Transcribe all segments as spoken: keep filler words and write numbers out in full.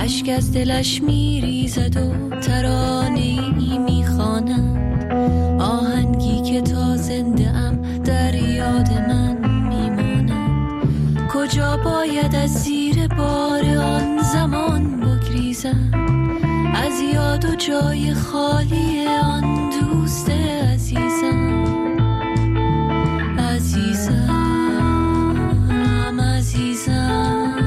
اشک از دلش میریزد و ترانه‌ای میخواند، آهنگی که تا زنده ام در یاد من میماند. کجا باید از زیر بار آن زمان بگریزم، از یاد و جای خالی آن دوست عزیزم. عزیزم عزیزم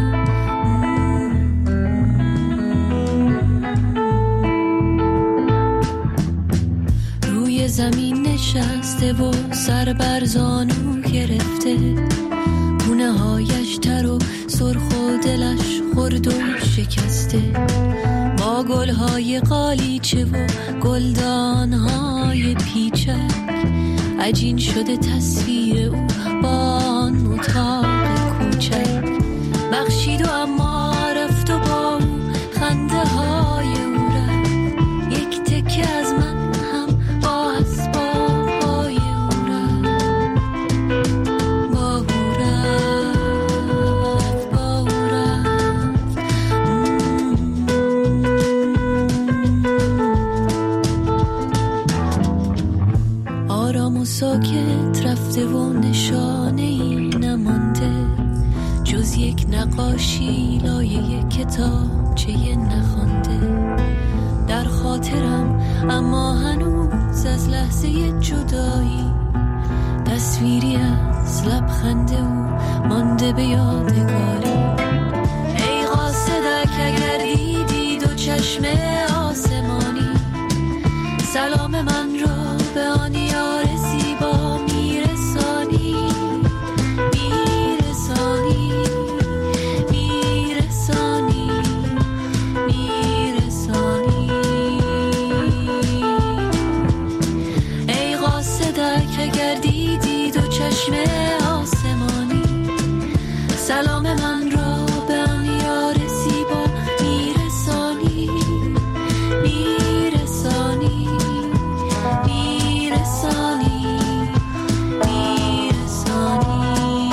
روی زمین نشسته و سر بر زانو گرفته، گونه هایش تر و سرخ و دلش خرد و شکسته، با گلهای قالیچه و گلدانهای پیچک عجین شده تصویر او با آن اتاق کوچک. بخشید و اما رفت و با او خنده های او رفت، یک تکه از من هم با اسباب های او رفت. با او رفت با او رفت آرام و ساکت رفته و نشانه ای نمانده، جز یک نقاشی لایه کتابچه نخوانده. در خاطرم اما هنوز از لحظه جدایی، تصویری از لبخند او مانده به یادگاری. ای قاصدک اگر دیدی دو چشم آسمانی، سلام من را به آن یار زیبا میرسانی. میرسانی میرسانی میرسانی ای قاصدک اگر دیدی دو چشم آسمانی، سلام من را به آن یار زیبا میرسانی. میرسانی میرسانی میرسانی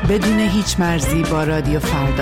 بدون هیچ مرزی با رادیو فردا.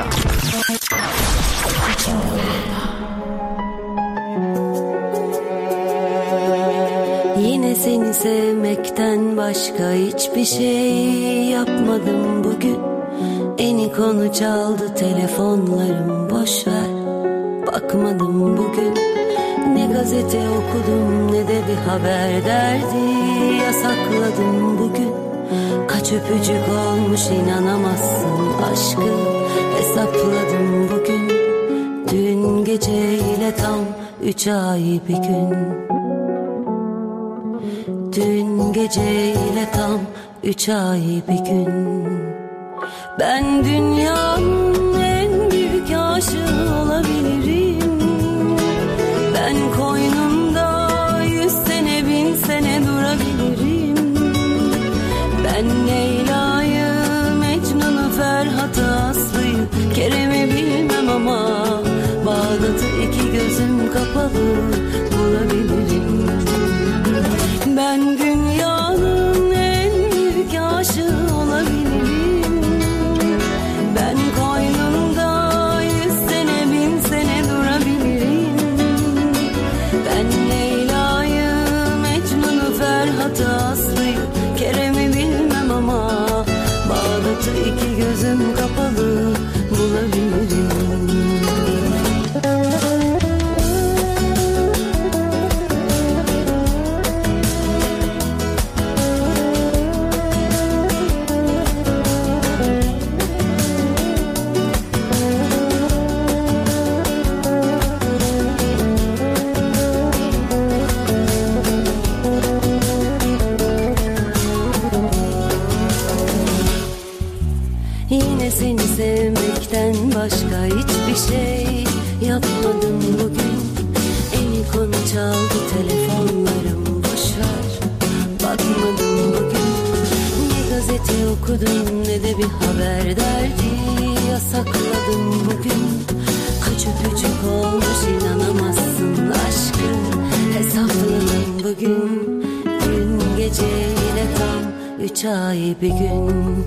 Yine seni sevmekten başka hiçbir şey yapmadım bugün. Eni konu çaldı telefonlarım, boşver bakmadım bugün. Ne gazete okudum ne de bir haber derdi yasakladım bugün. Kaç öpücük olmuş inanamazsın, aşkı hesapladım bugün. Dün geceyle tam üç ay bir gün. Dün geceyle tam üç ay bir gün. Ben dünyanın en büyük aşığı olabilirim. Ben koynunda yüz sene bin sene durabilirim. Ben Leyla'yı, Mecnun'u, Ferhat'ı, Aslı'yı, Kerem'i bilmem ama Bağdat'ı iki gözüm kapalı bulabilirim. Ben dünyanın en büyük aşığı olabilirim. Ben koynunda yüz sene bin sene durabilirim. Ben Leyla'yı, Mecnun'u, Ferhat'ı, Aslı'yı, Kerem'i bilmem ama Bağdat'ı iki gözüm kapalı bulabilirim. Yine seni sevmekten başka hiçbir şey yapmadım bugün. Eli konu çaldı telefonlarım, boşver bakmadım bugün. Ne gazete okudum ne de bir haber derdi yasakladım bugün. Kaç öpücük olmuş inanamazsın, aşkı hesapladım bugün. Dün geceyle tam üç ay bir gün.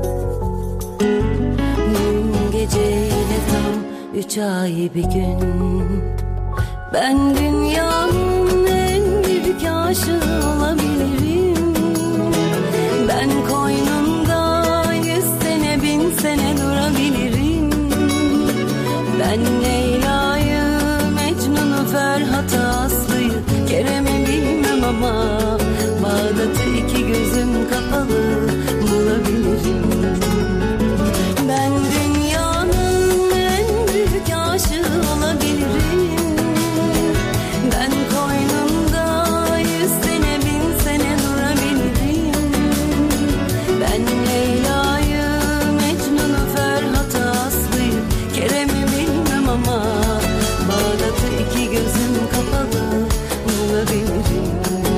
Dün geceyle tam üç ay bir gün. Ben dünyanın en büyük aşığı olabilirim. Ben koynunda yüz sene bin sene durabilirim. Ben Leyla'yı, Mecnun'u, Ferhat'ı, Aslı'yı, Kerem'i bilmem ama Bağdat'ı iki gözüm kapalı bulabilirim. Ben dünyanın en büyük aşığı olabilirim. Ben koynumda yüz sene bin sene durabilirim. Ben Leyla'yı, Mecnun'u, Ferhat'ı, Aslı'yı, Kerem'i bilmem ama Bağdat'ı iki gözüm kapalı bulabilirim.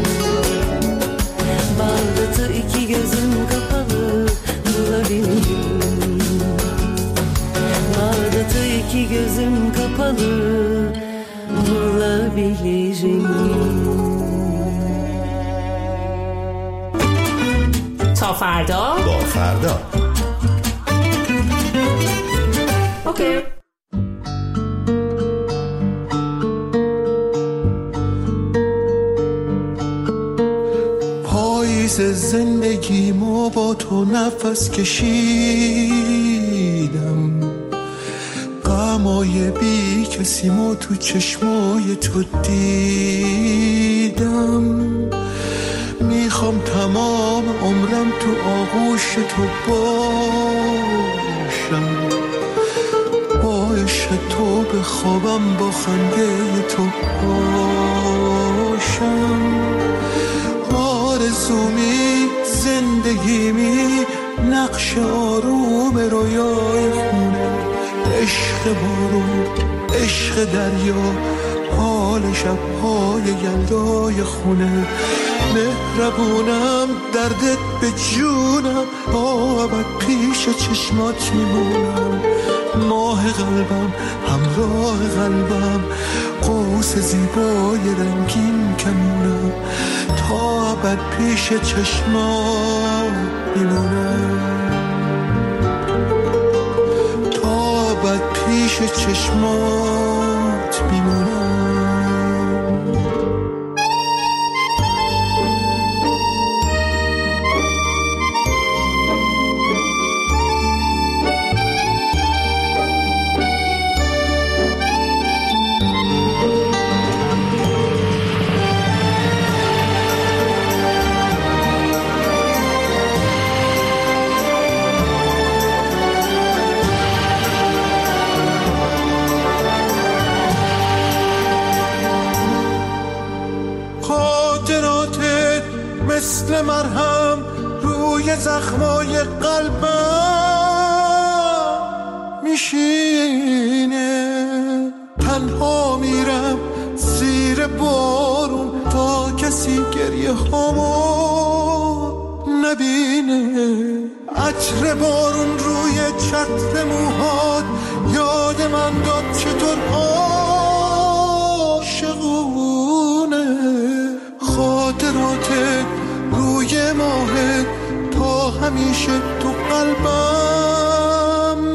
Bağdat'ı iki gözüm kapalı bulabilirim. Bağdat'ı iki gözüm kapalı bulabilirim. تا فردا با فردا اوکی. پاییز زندگیمو با تو نفس کشیدم، غمای بی کسیمو تو چشمای تو دیدم. میخوام تمام عمرم تو آغوش تو باشم، با عشق تو بخوابم، با خنده تو باشم. آرزومی زندگیمی نقش آروم رویای خونه، عشق بارون عشق دریا، حال شب‌های یلدای خونه. مهربونم دردت به جونم، تا ابد پیش چشمات میمونم. ماه قلبم همراه قلبم، قوس زیبای رنگین کمونم. تا ابد پیش چشمات میمونم. پیش چشمات میمونم. مثل مرهم روی زخمای قلبم میشینه. تنها میرم زیر بارون تا کسی گریه هامو نبینه. عطر بارون روی چتر موهات یاد من داد چطور عاشقونه. خاطراتت روی ماهت تا همیشه تو قلبم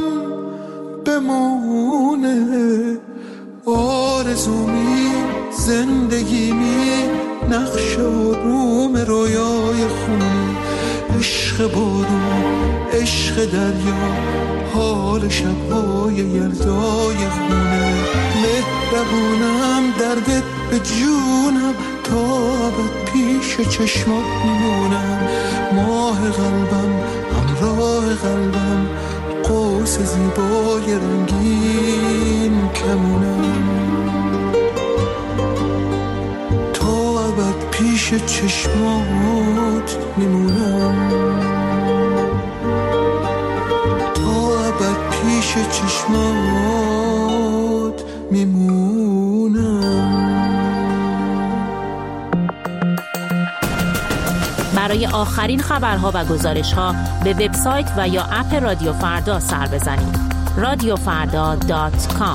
بمونه. آرزومی زندگیمی نقش آروم رویای خونه. عشق بارون عشق دریا حال شبهای یلدای خونه. مهربونم دردت به جونم تا ابد پیش چشمات میمونم. ماه قلبم همراه قلبم قوس زیبای رنگین کمونم. تا ابد پیش چشمات میمونم. تا ابد پیش چشمات میمونم. برای آخرین خبرها و گزارش‌ها به وبسایت و یا اپ رادیو فردا سر بزنید. رادیو فردا دات کام.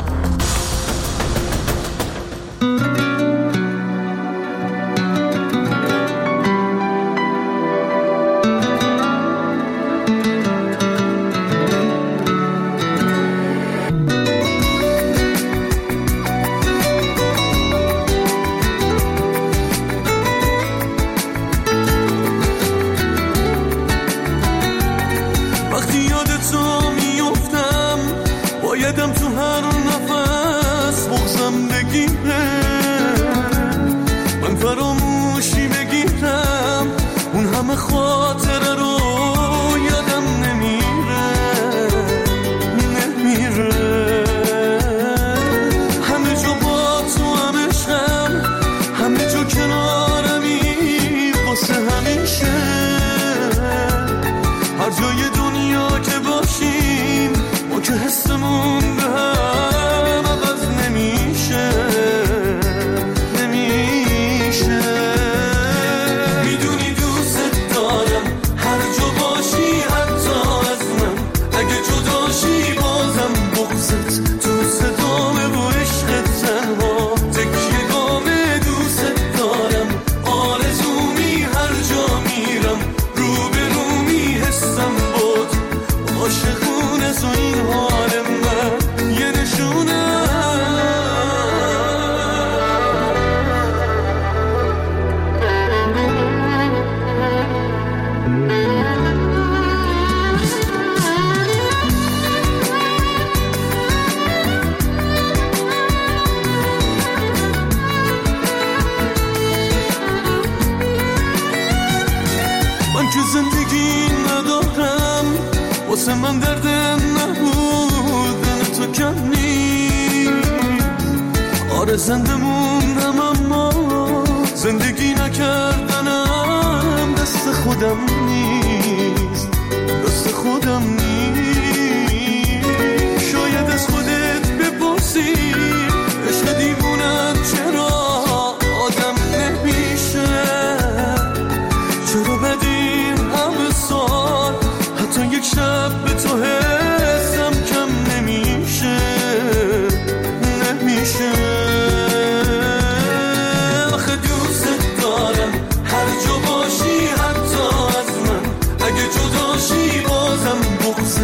من درد نبودن تو کم نیست. آره زنده موندم اما زندگی نکردنم دست خودم نیست. دست خودم نیست. شاید از خودت بپرسی عشق دیوونت چرا آدم نمیشه. چرا بدیم همه سال حتی یک شب به تو حسم کم نمیشه. نمیشه. آخه دوست دارم هر جا باشی حتی از من. اگه جداشی بازم بغض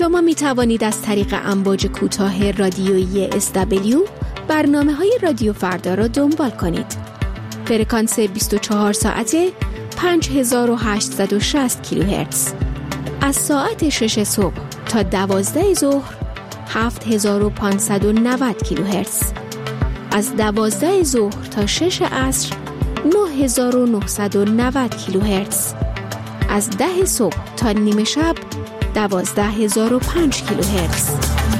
شما می توانید از طریق امواج کوتاه رادیویی اس دبلیو برنامه‌های رادیو فردا را دنبال کنید. فرکانس بیست و چهار ساعته پنج هزار و هشتصد و شصت کیلوهرتز. از ساعت شش صبح تا دوازده ظهر هفت هزار و پانصد و نود کیلوهرتز. از دوازده ظهر تا شش عصر نه هزار و نهصد و نود کیلوهرتز. از ده صبح تا نیمه شب دوازده هزار و پنج کیلوهرتز.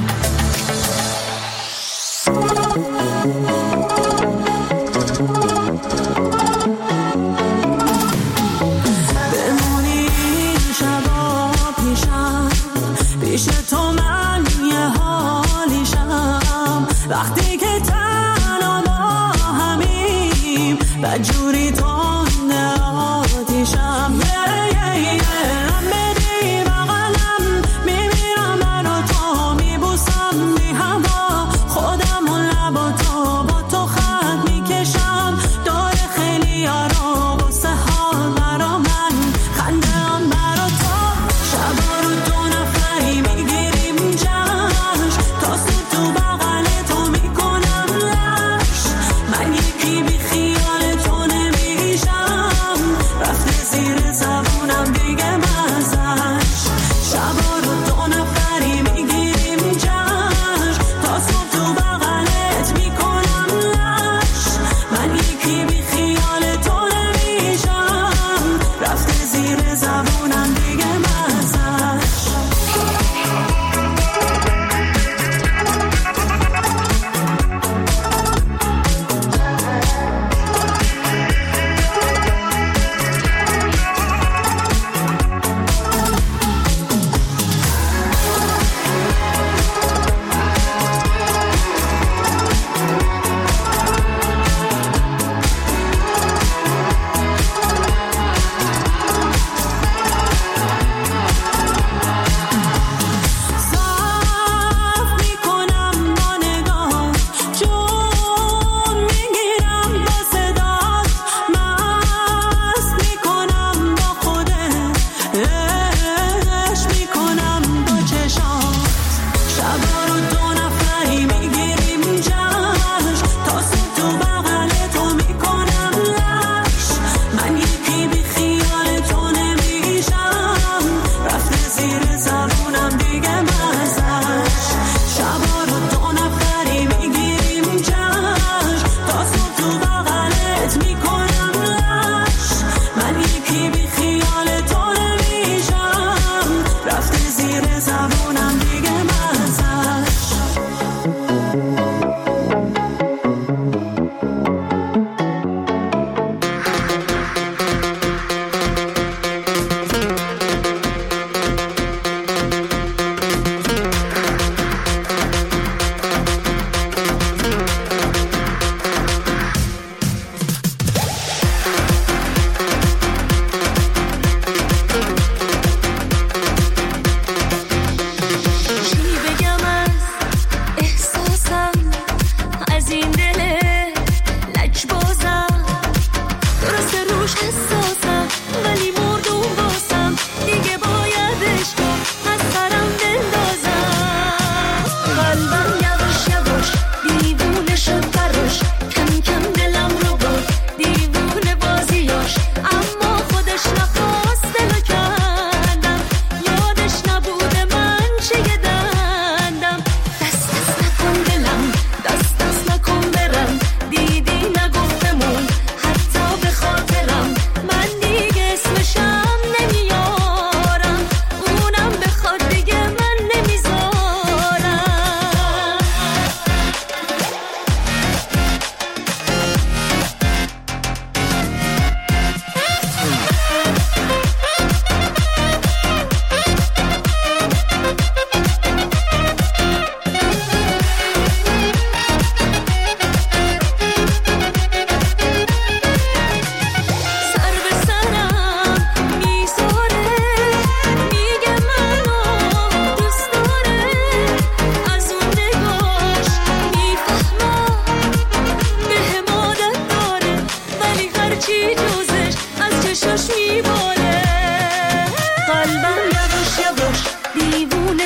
بمونی شبا پیشم، پیش تو من یه حالیشم، وقتی که تنها ما همیم بدجوری تنده آتیشم.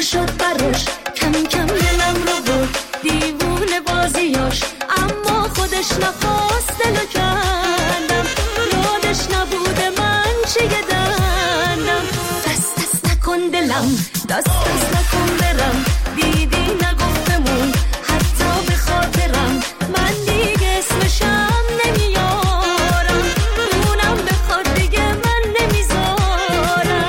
نشد براش، کم کم دلم رو برد دیوونه بازیاش، اما خودش نخواست دلو کندم، یادش نبوده من چه دندم. دست دست نکن دلم، دست دست نکن برم، دیدی نگفتمون حتی به خاطرم، من دیگه اسمشم نمیارم، اونم بخواد دیگه من نمیذارم.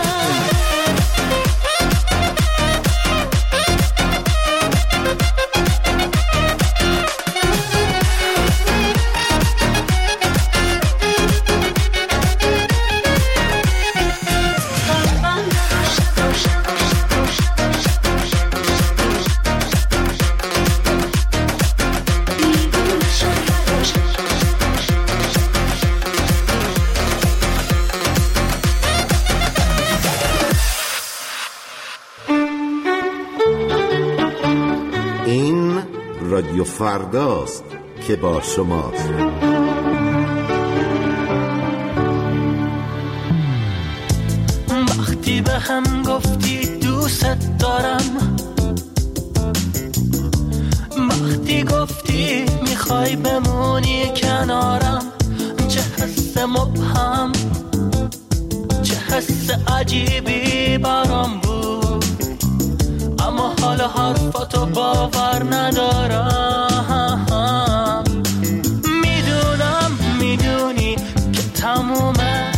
این رادیو فرداست که با شماست. وقتی به هم گفتی دوست دارم، وقتی گفتی میخوای بمونی کنارم، چه حس مبهم، چه حس عجیبی برام بود، اما حالا حرفاتو باور ندارم. میدونم میدونی که تمومه،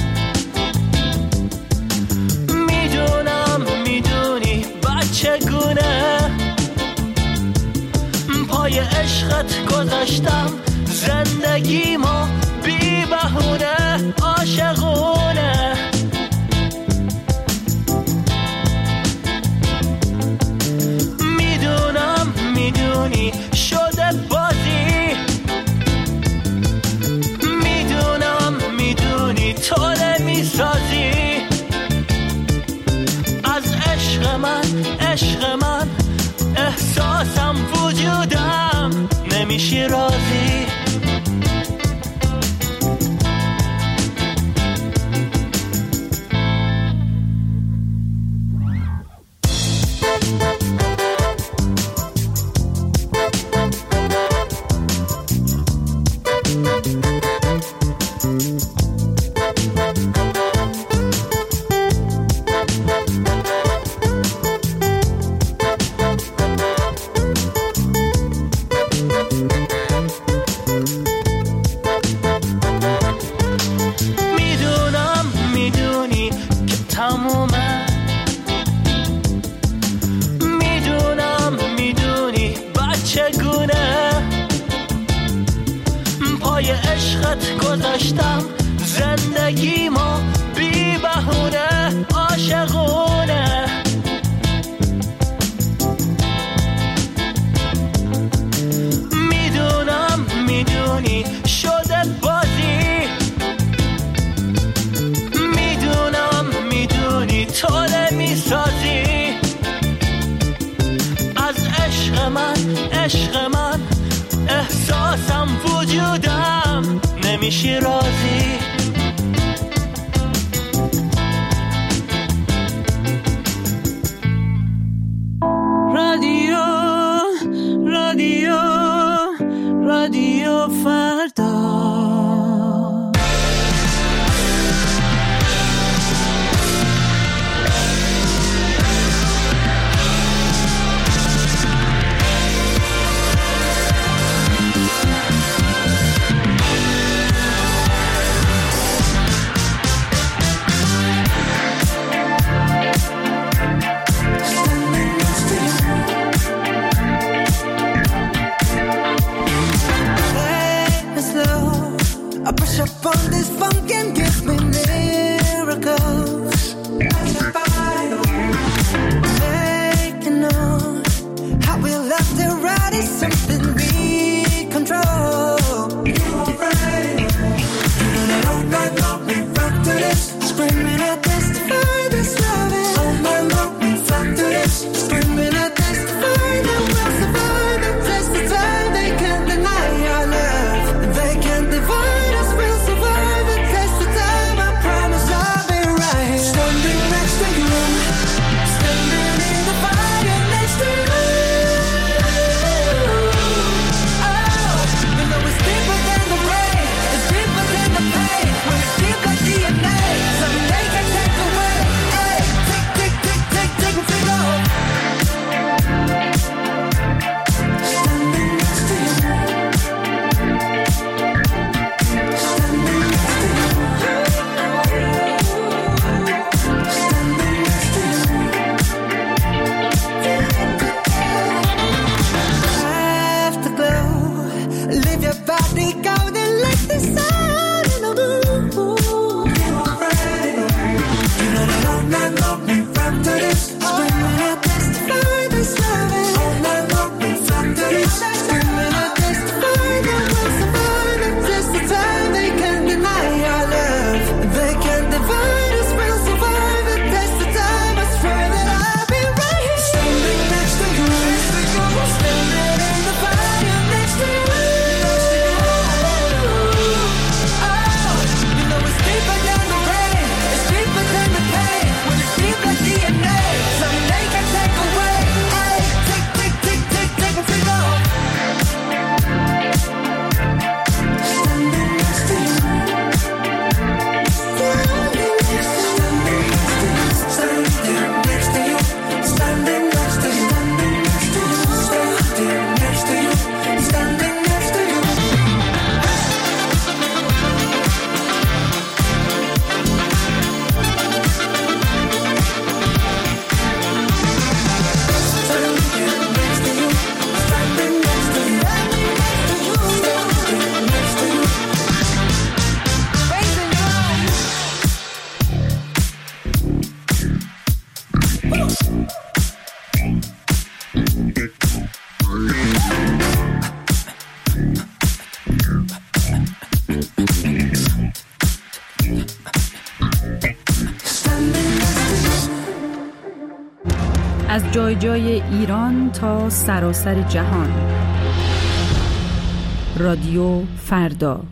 میدونم میدونی بچه گونه، پای عشقت گذاشتم زندگیمو بی بهونه عاشقونه. میدونم میدونی شده بازی، میدونم میدونی تو نمیسازی، از عشق من عشق من احساسم وجودم نمیشی راضی. گذاشتم زندگیمو بی بهونه عاشقونه. میدونم میدونی شده بازی، میدونم میدونی تو نمیسازی، از عشق من عشق من احساسم وجودم نمیشی راضی. رادیو رادیو رادیو فردا. You know that all night long we rock to this. Screaming out, testify this loving. All night long we rock to this. Screaming out, testify that we'll survive. It's just the time they can't deny our love. They can't divide us, we'll survive. It's just the time, I swear that I'll be right here. Standing next to you, standing in the fire next to you. Oh, you know it's deeper than the rain, it's deeper than the pain. When it's deep like D N A, something they can take away. Hey, take, take, take, take, take a freak off. Standing next to you, standing next to you, standing next to you, standing next to you, standing next to you, standing next to you, standing next to you. از جای جای ایران تا سراسر جهان. رادیو فردا.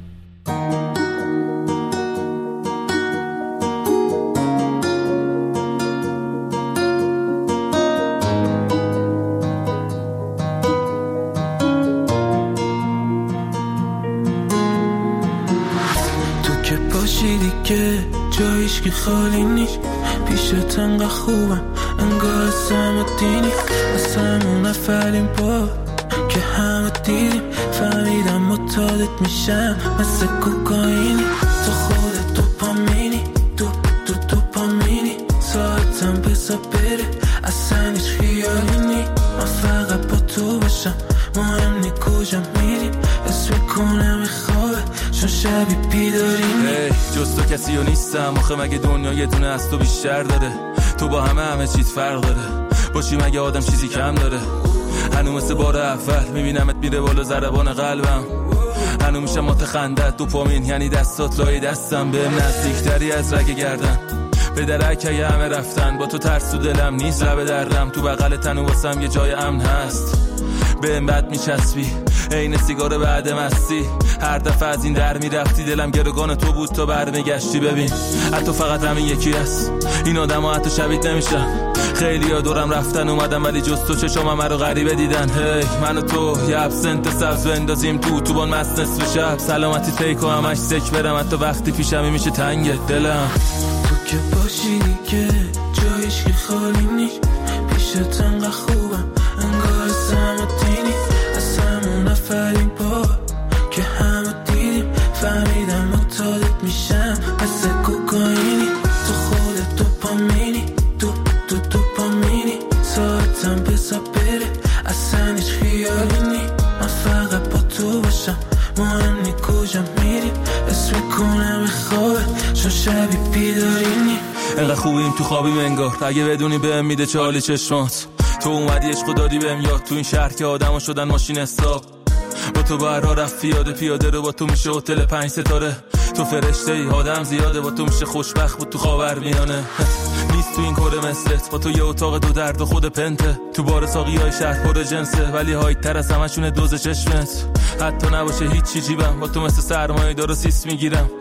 تو که باشیدی که جایش که خالی نیست، پیشت انقدر خوبم انگار سمت دینی. از همون اولین بار که همه دیدیم فهمیدم متعادت میشم مثل کوکائینی. تو خودت دوپامینی، دو دو دوپامینی، ساعتم بزا بره اصلا هیچ خیالی نی. من فقط با تو باشم مهم نی کجا میریم، حس میکنم خوابه چون شبی بیداری نی. hey, جز تو کسی ها نیستم آخه مگه دنیا یه دونه از تو بیشتر داره. تو با همه همه چیز فرق داره، باشی مگه آدم چیزی کم داره. هنو مثل بار اول میبینمت میره بالا ضربان قلبم. هنو میشم متخندت دوپامین یعنی دستات لای دستم. بهم نزدیکتری از رگ گردن به درک اگه همه رفتن. با تو ترس تو دلم نیست لب دردم، تو بغل تنو واسم یه جای امن هست. بهم بد میچسبی عین سیگار بعد مستی، هر دفعه از این در میرفتی دلم گروگان تو بود تا برمیگشتی. ببین حتی فقط همین یکی هست، این آدم ها حتی شبیه نمیشم. خیلی ها دورم رفتن اومدم ولی جز تو چشام من رو غریبه دیدن. هی hey, من و تو یه ابسنت سبز بندازیم تو تو بان مست نصف شب. سلامتی تیک و همش سک برم حتی وقتی پیشمی میشه تنگ دلم. تو که باشیدی که جایش که خالی نیست، پیشت انقدر خوبم انگار سمت دینی. از همون اولین بار که همه دیدیم فهمیدم متعادت میشم مثل کوکائینی. تو خودت دوپامینی، دو دو دوپامینی، ساعتم بزا بره اصلا هیچ خیالی نی. من فقط با تو باشم مهم نی کجا میریم، حس میکنم خوابه چون شبی بیداری نی. انقدر خوبیم تو خوابیم انگار، اگه بدونی بهم میده چالی چشمات. تو اومدی عشق دادی بهم یاد، تو این شهر که آدما شدن ماشین حساب. با تو برا رفت پیاده پیاده رو، با تو میشه هتل پنج ستاره. تو فرشته ای آدم زیاده، با تو میشه خوشبخت بود تو خاورمیانه. نیست تو این کره مثلت، با تو یه اتاق دو درد و خود پنته. تو بار ساقیای شهر پر جنسه ولی هایت تر از همشونه دوز چشمت. حتی نباشه هیچی جیبم، با تو مثل سرمایه دارو سیس میگیرم.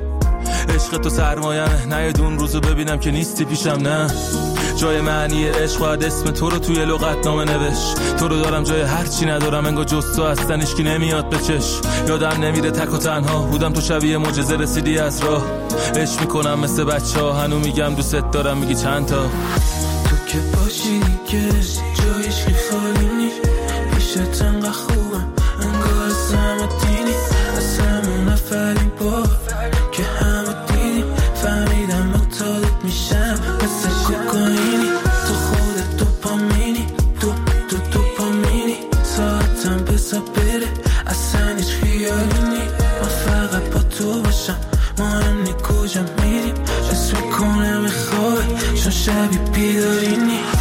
عشق تو سرمایمه، نه اون روزو ببینم که نیستی پیشم. نه جای معنی عشق و اسم تو رو توی لغت نامه نوش. تو رو دارم جای هر چی ندارم انگار جز تو هستن هیچکی نمیاد به چش. یادم نمیره تک و تنها بودم، تو شبیه معجزه رسیدی از راه. عشق میکنم مثل بچه ها، هنو میگم دوست دارم میگی چند تا. تو که باشی که جایش که خالی نیست، پیشت انقدر خوبم انگار سمت دینی. از همون اولین بار که همه دیدیم فهمیدم متعادت میشم مثل کوکائینی. تو خودت دوپامینی، دو دو دوپامینی، ساعتم بزا بره اصلا هیچ خیالی نی. من فقط با تو باشم مهم نی کجا میریم، حس میکنم خوابه شبی بیداری نیست.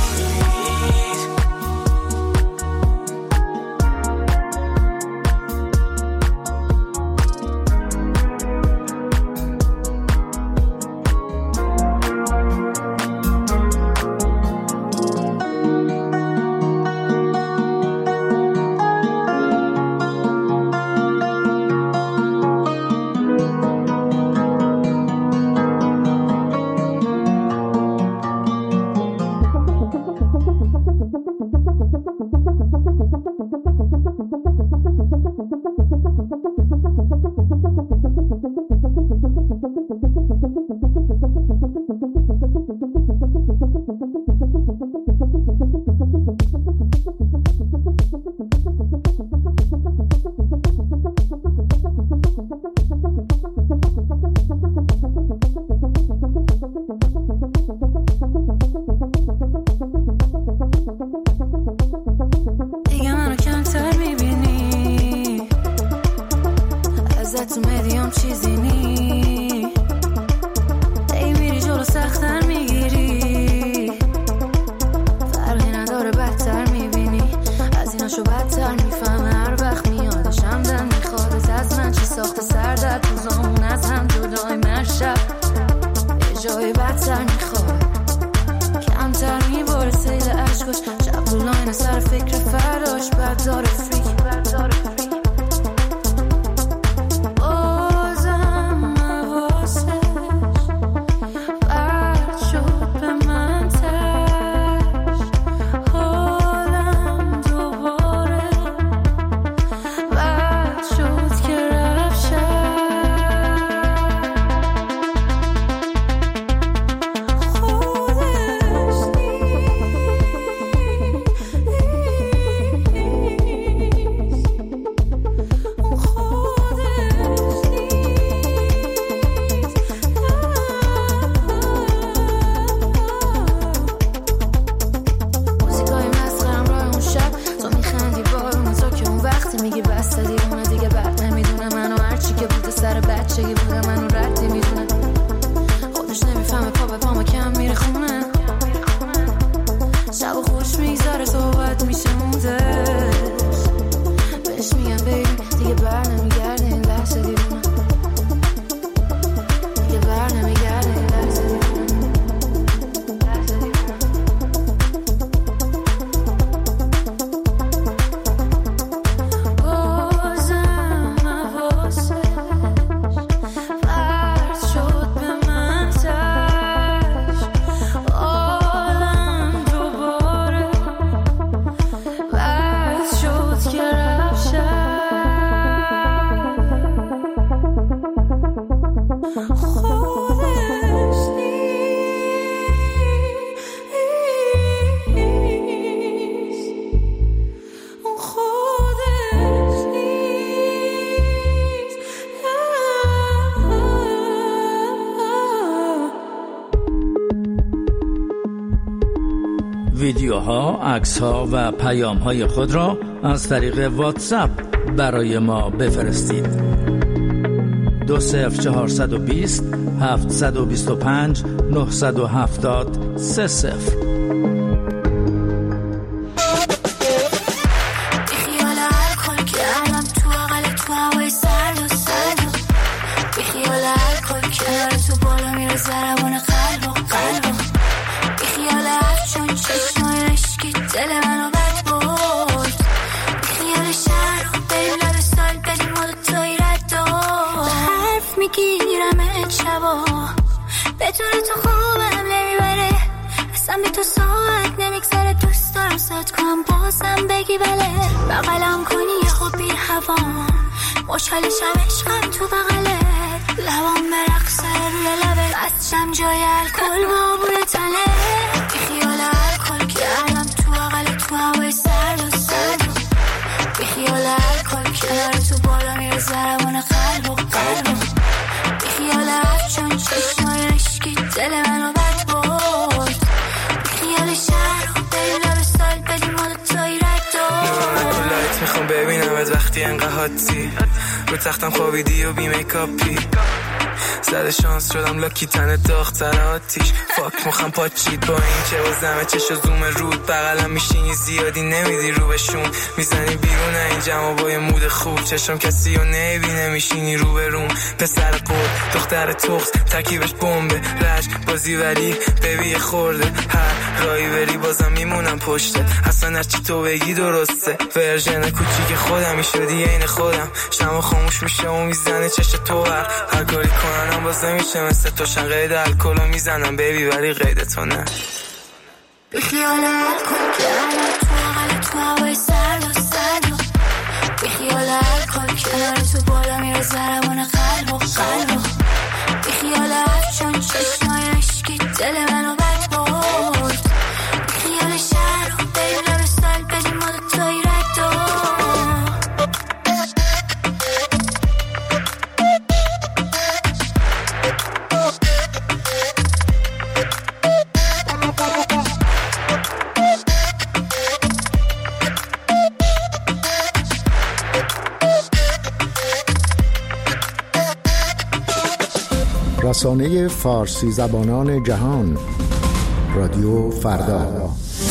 ویدیوها، عکس‌ها و پیام‌های خود را از طریق واتساپ برای ما بفرستید. دو صفر چهارصد و بیست هفتصد و بیست و پنج نهصد و هفتاد سه صفر. بدون تو خوبم نمیبره، اصلا بی تو ساعت نمیگذره. دوست دارم ساعت کنم بازم بگی بله، بغلم کنی یه خوب بی هوام، مشکلشم عشقم تو بغله، لبام برقصه روی لبه، بستم جای الکل با عبور تنه. بی خیال الکل کردم تو بغل تو هوای سرد و سرد، بی خیال الکل کنار تو بالا میره ضربان قلب و قلب، بی خیال افشان چشمای عشقی دل منو بد برد، بی خیال شهر و بیلا به سال بدیم حالا تایی رد دار. لایت میخوام ببینم از وقتی انقه حادی رو تختم خوابیدی و بی میکاپی، زده شانس شدم لاکی تن داختر آتیش فاک مخم پاچید با این که بازمه چشو زوم رود بغلم میشینی زیادی نمیدی رو بهشون میزنی بیرون این جمع با یه مود خوب چشم کسی رو نبینه میشینی رو به روم پسر قول دختر تخت تکیبش بمبه رشت بازی ولی ببی خورده هر رایی بری بازم میمونم پشته اصلا هرچی تو بگی درسته ورژن کوچیک خودم میشدی عین خودم شما خاموش میشه و میزنه چش تو هر هر کاری کننم بازم میشه مثل تو شن قید الکل رو میزنم ببی ولی قید تو نه بخیال الکل که الان تو اقل تو هوای سرد و سرد و بخیال الکل که داره تو بالا میره ضربان قلب و قلب و بخیال افچون چشمای عشقی دل منو بد برد بخیال شهر و بریم لب سال بدیم ما دو تایی رد و رسانه فارسی زبانان جهان رادیو فردا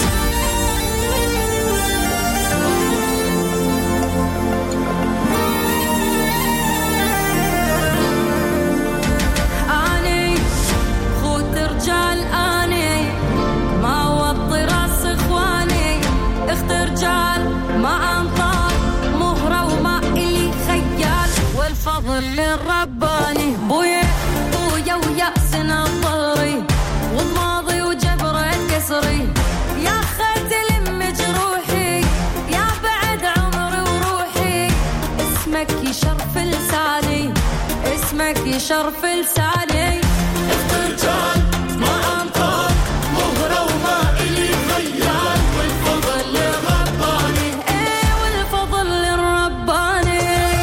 للرباني بويا بويا ويأسنا ضري والماضي وجبرة كسري يا خاتل مجروحي يا بعد عمري وروحي اسمك يشرف لساني اسمك يشرف لساني اخترجال ما انطال مهرة وما إلي خيال والفضل للرباني ايه والفضل للرباني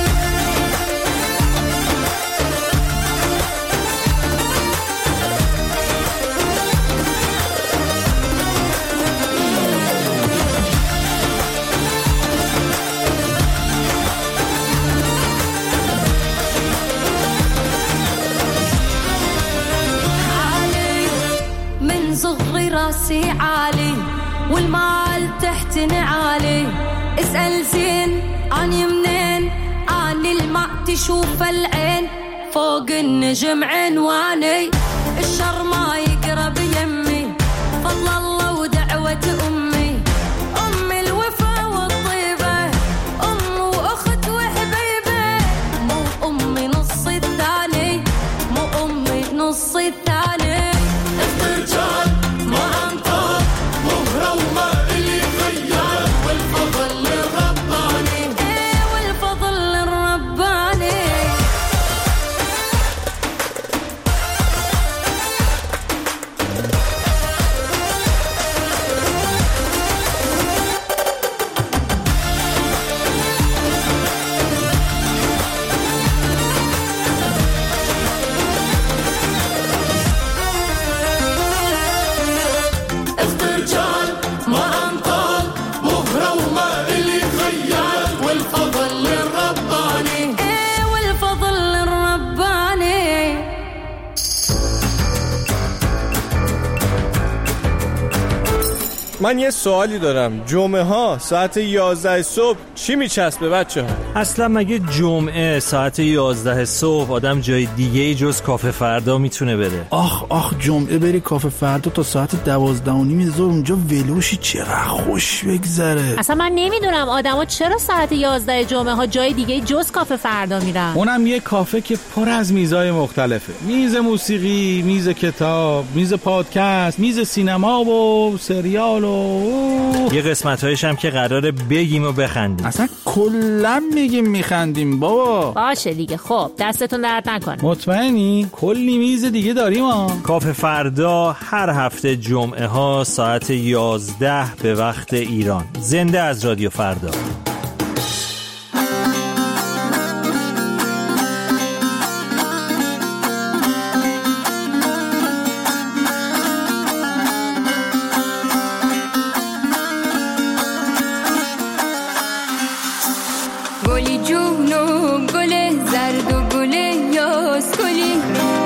صغري راسي عالي والمال تحت نعالي اسأل زين عني منين عني الماء تشوف العين فوق النجم عنواني الشر ما يقرب يمي فضل الله ودعوة أمي أمي الوفا والطيبة أم وأخت وحبيبة مو أمي نص الثاني مو أمي نص الثاني اخترجال ما أنطال مهرة وما إلي خيال والفضل للرباني ايه والفضل للرباني من یه سوالی دارم. جمعه ها ساعت یازده صبح چی میچسبه بچه ها؟ اصلا مگه جمعه ساعت یازده صبح آدم جای دیگه جز کافه فردا میتونه بره؟ آخ آخ جمعه بری کافه فردا تا ساعت دوازده و نیم زور اونجا ولوشی چقدر خوش بگذره. اصلا من نمیدونم آدما چرا ساعت یازده جمعه ها جای دیگه جز کافه فردا میرن. اونم یه کافه که پر از میزای مختلفه. میز موسیقی، میز کتاب، میز پادکست، میز سینما و سریال و یه قسمت‌هایش هم که قراره بگیم و بخندیم. اصلا کلا میگیم میخندیم بابا. باشه دیگه. خب دستتون درد نکنه. مطمئنی؟ کلی میز دیگه داریم ها. کافه فردا هر هفته جمعه ها ساعت یازده به وقت ایران. زنده از رادیو فردا. گلی جون و گل زرد و گل یاس گلی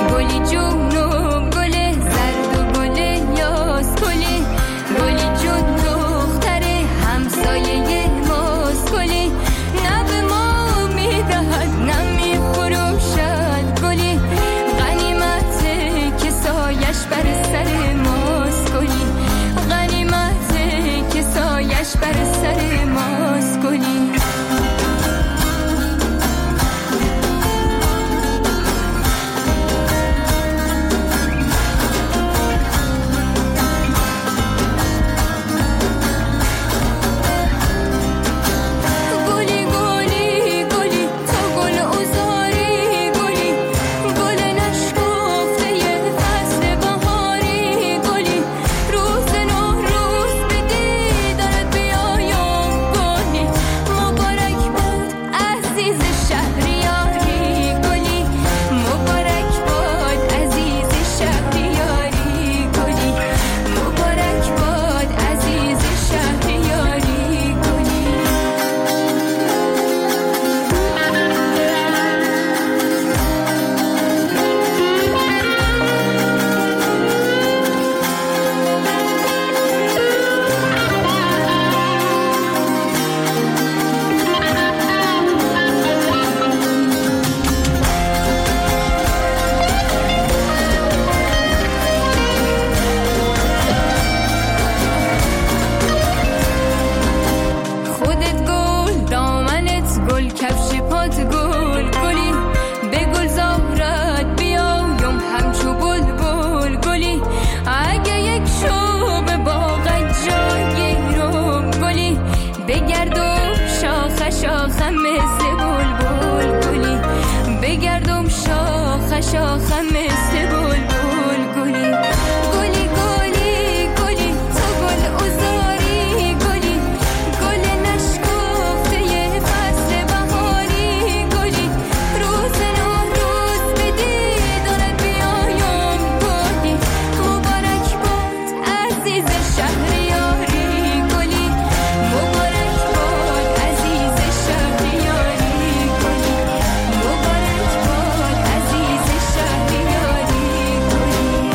شاخم مثل بلبل گلی گلی گلی گلی تو گل ازاری گلی گل نشکفته یه فصل بهاری گلی روز نو روز بدی داره بیایم گلی مبارک باد عزیز شهریاری گلی مبارک باد عزیز شهریاری گلی مبارک باد عزیز شهریاری گلی.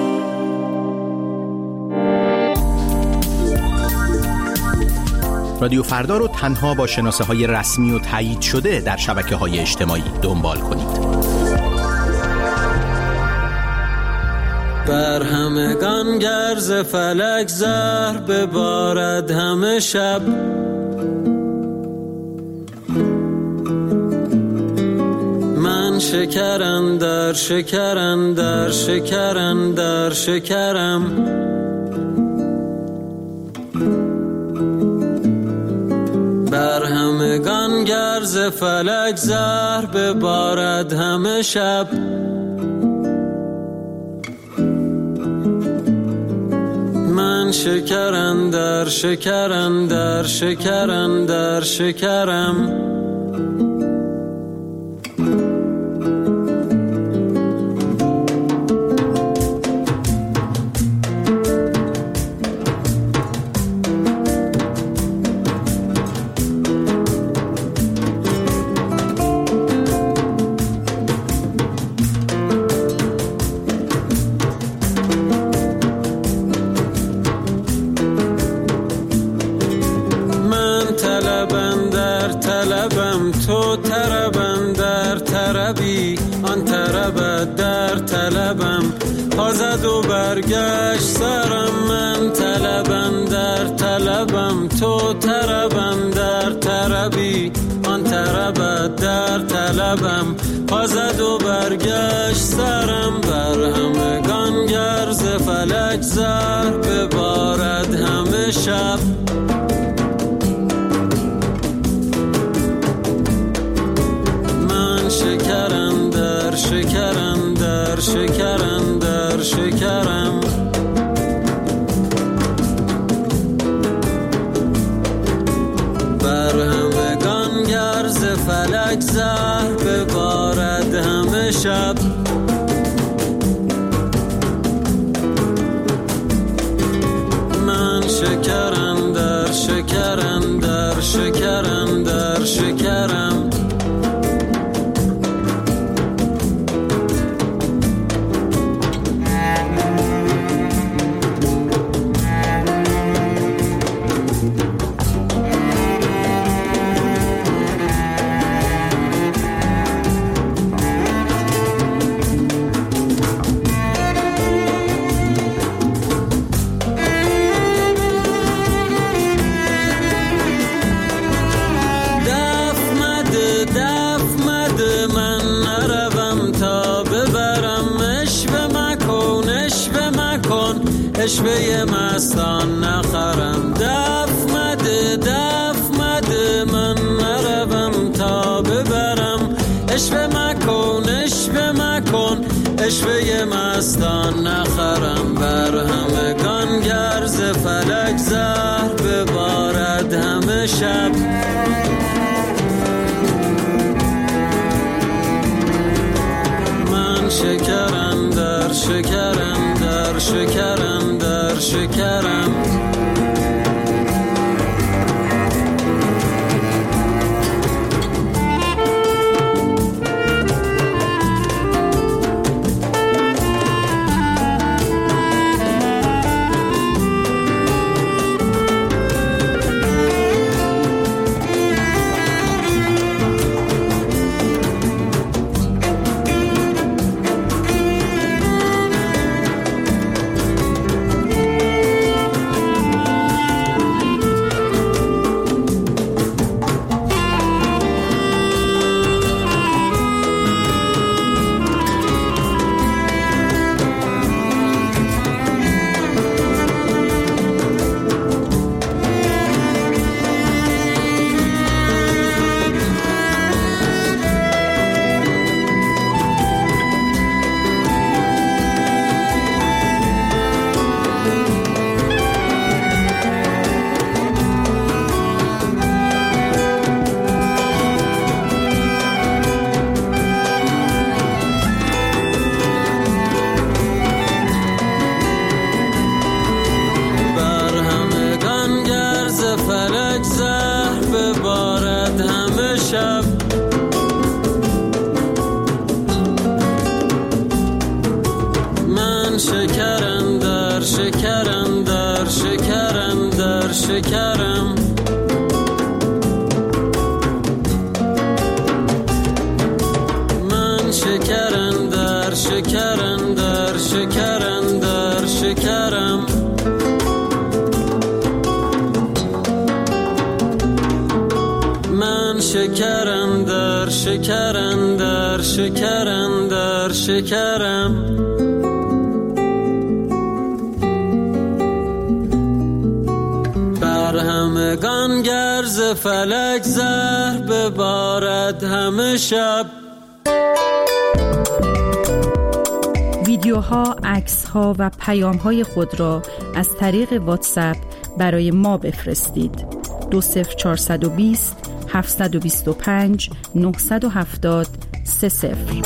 رادیو فردا رو تنها با شناسه های رسمی و تایید شده در شبکه های اجتماعی دنبال کنید. بر همگان گرز فلک زهر ببارد همه شب من شکرم در شکرم در شکرم در شکرم بر همگان گرز فلک زهر ببارد همه شب من شکرم در شکرم در شکرم در شکرم تو طربم در طربی آن طربت در طلبم پازد و برگشت سرم من طلبم در طلبم تو طربم در طربی آن طربت در طلبم پازد و برگشت سرم بر همگان گرز فلک زهر ببارد همه شب شکرم در شکرم در شکرم در شکرم بر همگان گرز فلک زهر ببارد همه شب من شکرم در شکرم در شکرم در شکرم اشوه مستان نخرم دف مده دف مده من نروم تا ببرم اشوه مکن اشوه مکن اشوه مستان نخرم بر همگان گرز فلک زهر ببارد همه شب من شکرم در شکرم در شکرم در شکرم در شکرم من شکرم در شکرم در شکرم در شکرم من شکرم در شکرم در شکرم در شکرم بر همگان گرز فلک زهر ببارد همه شب. ویدیوها، عکس‌ها و پیام‌های خود را از طریق واتساپ برای ما بفرستید. دو صفر چهارصد و بیست هفتصد و بیست و پنج نهصد و هفتاد سه صفر.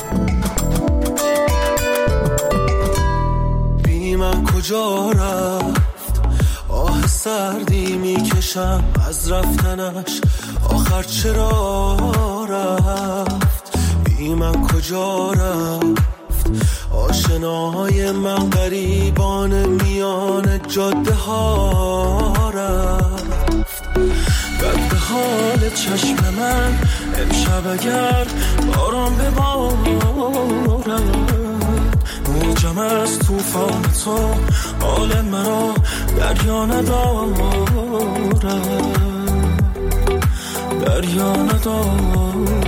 بی من کجا رفت؟ آه سردی میکشم از رفتنش، آخر چرا رفت؟ بی من کجا رفت؟ آشناهای من غریبان میان جاده ها رفت. بد به حال چشم من امشب اگر باران ببارد، موجم از توفان تو حال مرا دریا ندارد، دریا ندارد.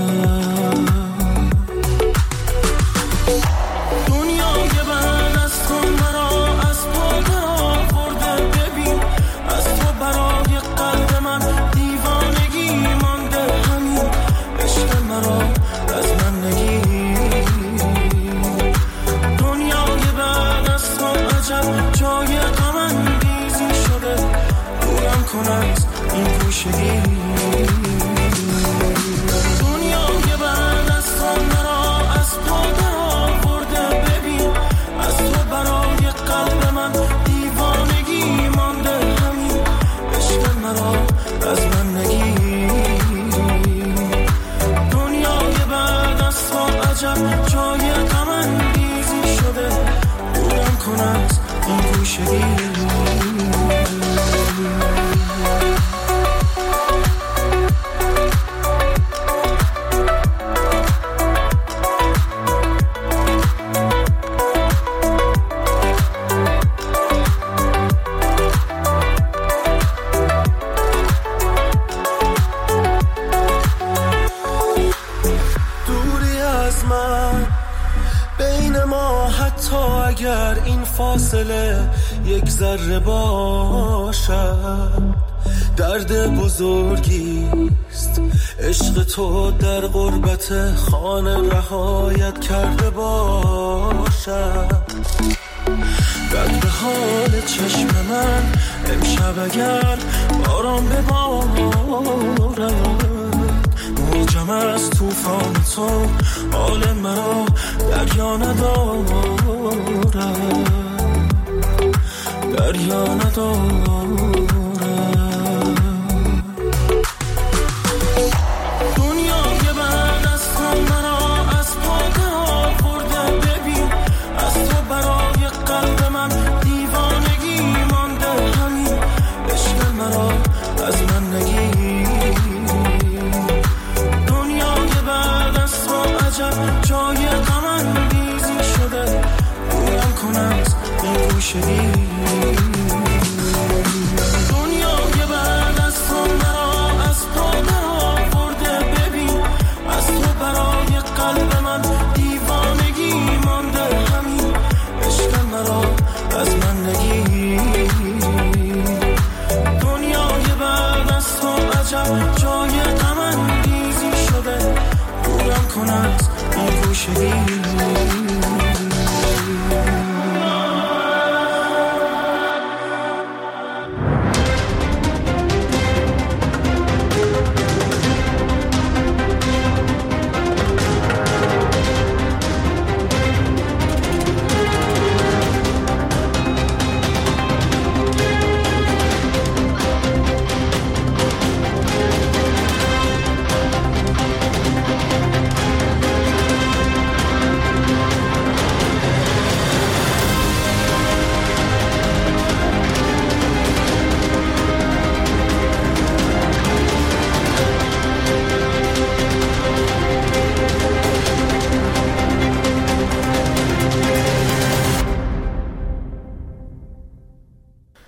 این گوشگی دنیای بعد از تو مرا از پا درآورده، ببین از تو برای قلب من دیوانگی مانده، همین عشق مرا از من نگیری. دنیای بعد از تو عجب جای غم انگیزی شده، دورم کن از این گوشگی. اگر این فاصله یک ذره باشد، درد بزرگیست عشق تو در غربت خانه رهایت کرده باشد. بد به حال چشم من امشب اگر باران ببارد، موجم از توفان تو حال مرا دریا ندارد، دریا ندارد.